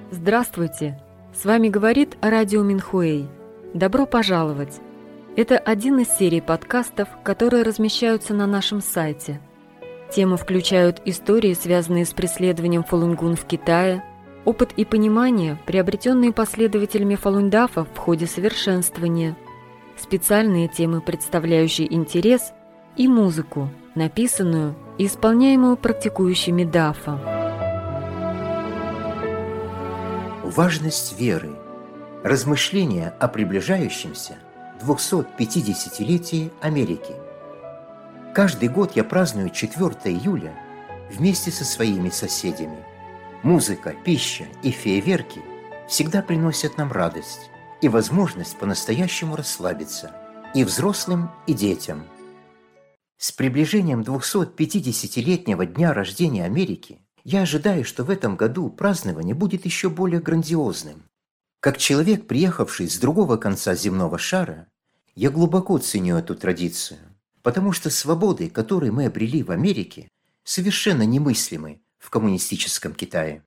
Здравствуйте! С вами говорит радио Минхуэй. Добро пожаловать! Это один из серий подкастов, которые размещаются на нашем сайте. Темы включают истории, связанные с преследованием фалунгун в Китае, опыт и понимание, приобретенные последователями фалундафа в ходе совершенствования, специальные темы, представляющие интерес, и музыку, написанную и исполняемую практикующими дафа. Важность веры. Размышления о приближающемся 250-летии Америки. Каждый год я праздную 4 июля вместе со своими соседями. Музыка, пища и фейерверки всегда приносят нам радость и возможность по-настоящему расслабиться и взрослым, и детям. С приближением 250-летнего дня рождения Америки я ожидаю, что в этом году празднование будет еще более грандиозным. Как человек, приехавший с другого конца земного шара, я глубоко ценю эту традицию, потому что свободы, которые мы обрели в Америке, совершенно немыслимы в коммунистическом Китае.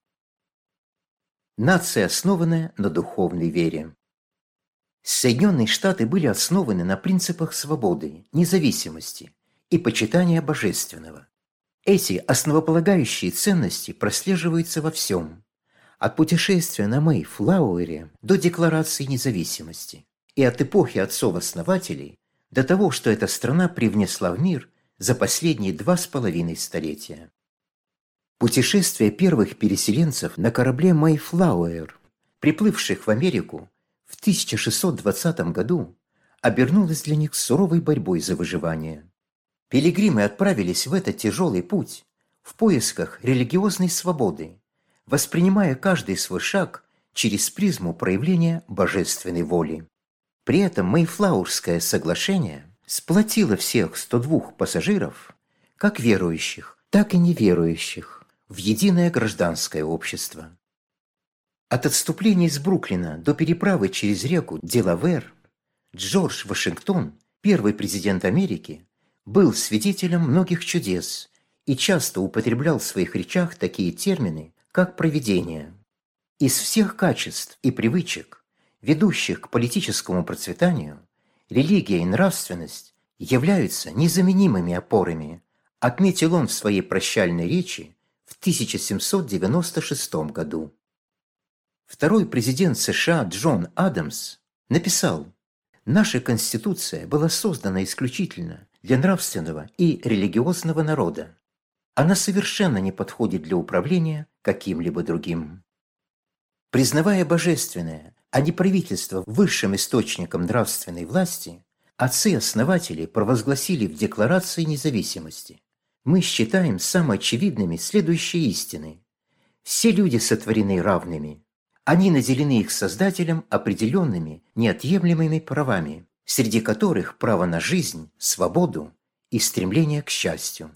Нация, основанная на духовной вере. Соединенные Штаты были основаны на принципах свободы, независимости и почитания божественного. Эти основополагающие ценности прослеживаются во всем, от путешествия на Мэйфлауэре до Декларации независимости, и от эпохи отцов-основателей до того, что эта страна привнесла в мир за последние 2,5 столетия. Путешествие первых переселенцев на корабле Мэйфлауэр, приплывших в Америку в 1620 году, обернулось для них суровой борьбой за выживание. Пилигримы отправились в этот тяжелый путь в поисках религиозной свободы, воспринимая каждый свой шаг через призму проявления божественной воли. При этом Мэйфлауэрское соглашение сплотило всех 102 пассажиров, как верующих, так и неверующих, в единое гражданское общество. От отступления из Бруклина до переправы через реку Делавэр Джордж Вашингтон, первый президент Америки, был свидетелем многих чудес и часто употреблял в своих речах такие термины, как провидение. Из всех качеств и привычек, ведущих к политическому процветанию, религия и нравственность являются незаменимыми опорами, отметил он в своей прощальной речи в 1796 году. Второй президент США Джон Адамс написал: «Наша Конституция была создана исключительно для нравственного и религиозного народа. Она совершенно не подходит для управления каким-либо другим». Признавая божественное, а не правительство высшим источником нравственной власти, отцы-основатели провозгласили в Декларации независимости: «Мы считаем самоочевидными следующие истины. Все люди сотворены равными. Они наделены их Создателем определенными неотъемлемыми правами, среди которых право на жизнь, свободу и стремление к счастью».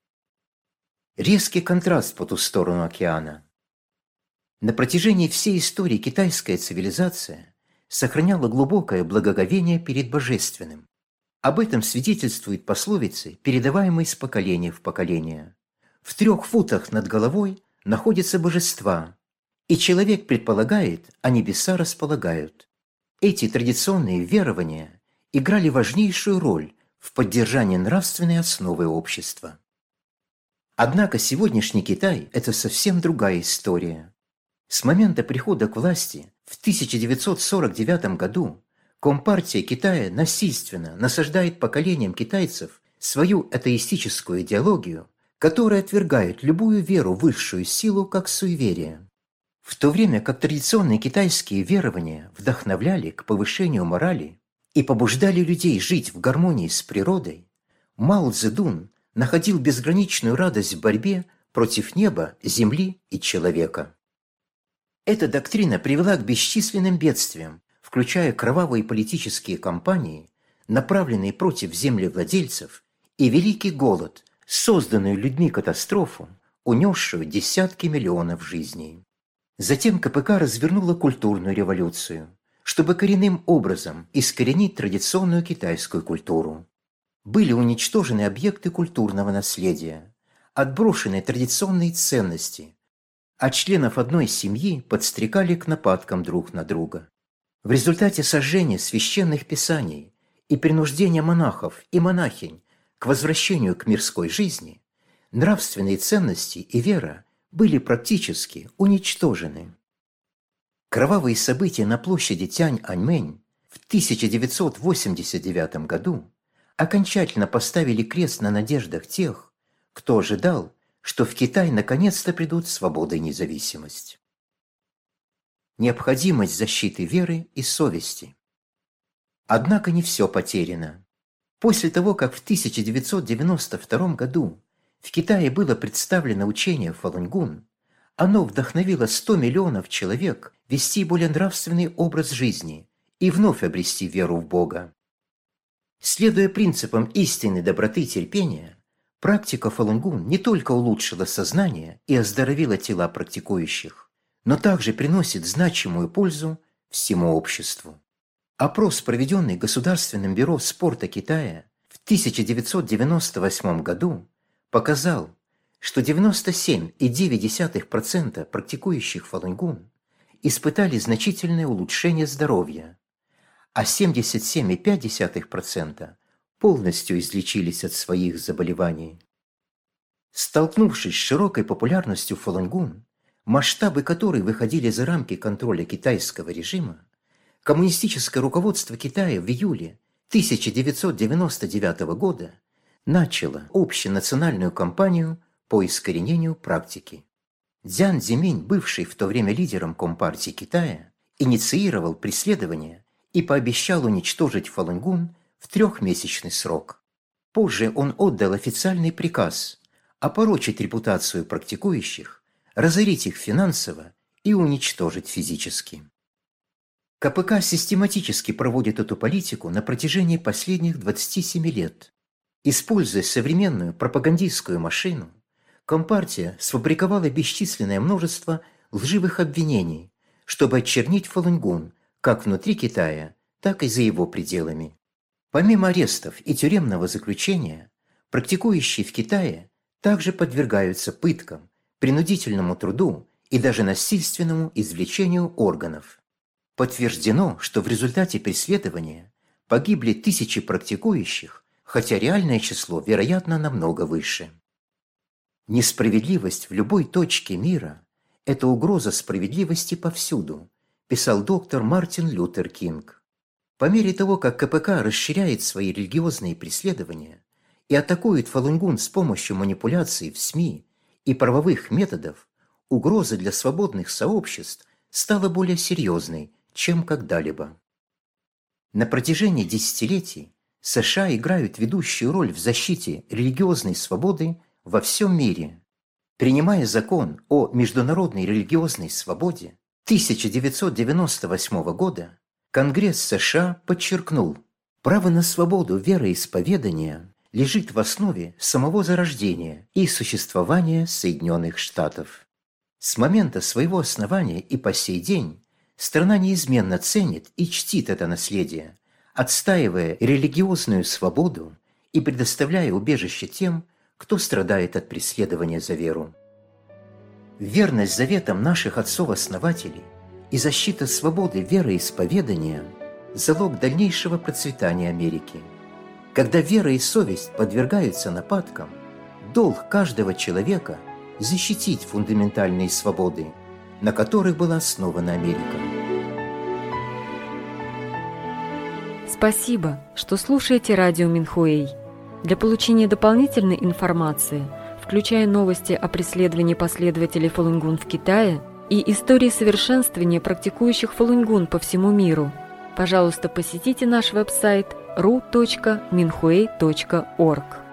Резкий контраст по ту сторону океана. На протяжении всей истории китайская цивилизация сохраняла глубокое благоговение перед божественным. Об этом свидетельствуют пословицы, передаваемые с поколения в поколение. В 3 футах над головой находятся божества, и человек предполагает, а небеса располагают. Эти традиционные верования играли важнейшую роль в поддержании нравственной основы общества. Однако сегодняшний Китай – это совсем другая история. С момента прихода к власти в 1949 году Компартия Китая насильственно насаждает поколениям китайцев свою атеистическую идеологию, которая отвергает любую веру в высшую силу как суеверие. В то время как традиционные китайские верования вдохновляли к повышению морали и побуждали людей жить в гармонии с природой, Мао Цзэдун находил безграничную радость в борьбе против неба, земли и человека. Эта доктрина привела к бесчисленным бедствиям, включая кровавые политические кампании, направленные против землевладельцев, и великий голод, созданную людьми катастрофу, унесшую десятки миллионов жизней. Затем КПК развернула культурную революцию, чтобы коренным образом искоренить традиционную китайскую культуру. Были уничтожены объекты культурного наследия, отброшены традиционные ценности, а членов одной семьи подстрекали к нападкам друг на друга. В результате сожжения священных писаний и принуждения монахов и монахинь к возвращению к мирской жизни нравственные ценности и вера были практически уничтожены. Кровавые события на площади Тяньаньмэнь в 1989 году окончательно поставили крест на надеждах тех, кто ожидал, что в Китай наконец-то придут свобода и независимость. Необходимость защиты веры и совести. Однако не все потеряно. После того, как в 1992 году в Китае было представлено учение Фалунгун, оно вдохновило 100 миллионов человек вести более нравственный образ жизни и вновь обрести веру в Бога. Следуя принципам истинной доброты и терпения, практика Фалунгун не только улучшила сознание и оздоровила тела практикующих, но также приносит значимую пользу всему обществу. Опрос, проведенный Государственным бюро спорта Китая в 1998 году, показал, что 97,9% практикующих Фалунгун испытали значительное улучшение здоровья, а 77,5% полностью излечились от своих заболеваний. Столкнувшись с широкой популярностью Фалунгун, масштабы которой выходили за рамки контроля китайского режима, коммунистическое руководство Китая в июле 1999 года начало общенациональную кампанию по искоренению практики. Цзян Цзиминь, бывший в то время лидером Компартии Китая, инициировал преследование и пообещал уничтожить Фалунгун в 3-месячный срок. Позже он отдал официальный приказ опорочить репутацию практикующих, разорить их финансово и уничтожить физически. КПК систематически проводит эту политику на протяжении последних 27 лет. Используя современную пропагандистскую машину, Компартия сфабриковала бесчисленное множество лживых обвинений, чтобы очернить Фалунгун как внутри Китая, так и за его пределами. Помимо арестов и тюремного заключения, практикующие в Китае также подвергаются пыткам, принудительному труду и даже насильственному извлечению органов. Подтверждено, что в результате преследования погибли тысячи практикующих, хотя реальное число, вероятно, намного выше. «Несправедливость в любой точке мира – это угроза справедливости повсюду», писал доктор Мартин Лютер Кинг. По мере того, как КПК расширяет свои религиозные преследования и атакует Фалунгун с помощью манипуляций в СМИ и правовых методов, угроза для свободных сообществ стала более серьезной, чем когда-либо. На протяжении десятилетий США играют ведущую роль в защите религиозной свободы во всем мире. Принимая закон о международной религиозной свободе 1998 года, Конгресс США подчеркнул, право на свободу вероисповедания лежит в основе самого зарождения и существования Соединенных Штатов. С момента своего основания и по сей день страна неизменно ценит и чтит это наследие, отстаивая религиозную свободу и предоставляя убежище тем, кто страдает от преследования за веру. Верность заветам наших отцов-основателей и защита свободы вероисповедания – залог дальнейшего процветания Америки. Когда вера и совесть подвергаются нападкам, долг каждого человека – защитить фундаментальные свободы, на которых была основана Америка. Спасибо, что слушаете радио Минхуэй. Для получения дополнительной информации, включая новости о преследовании последователей Фалунгун в Китае и истории совершенствования практикующих Фалунгун по всему миру, пожалуйста, посетите наш веб-сайт ru.minhui.org.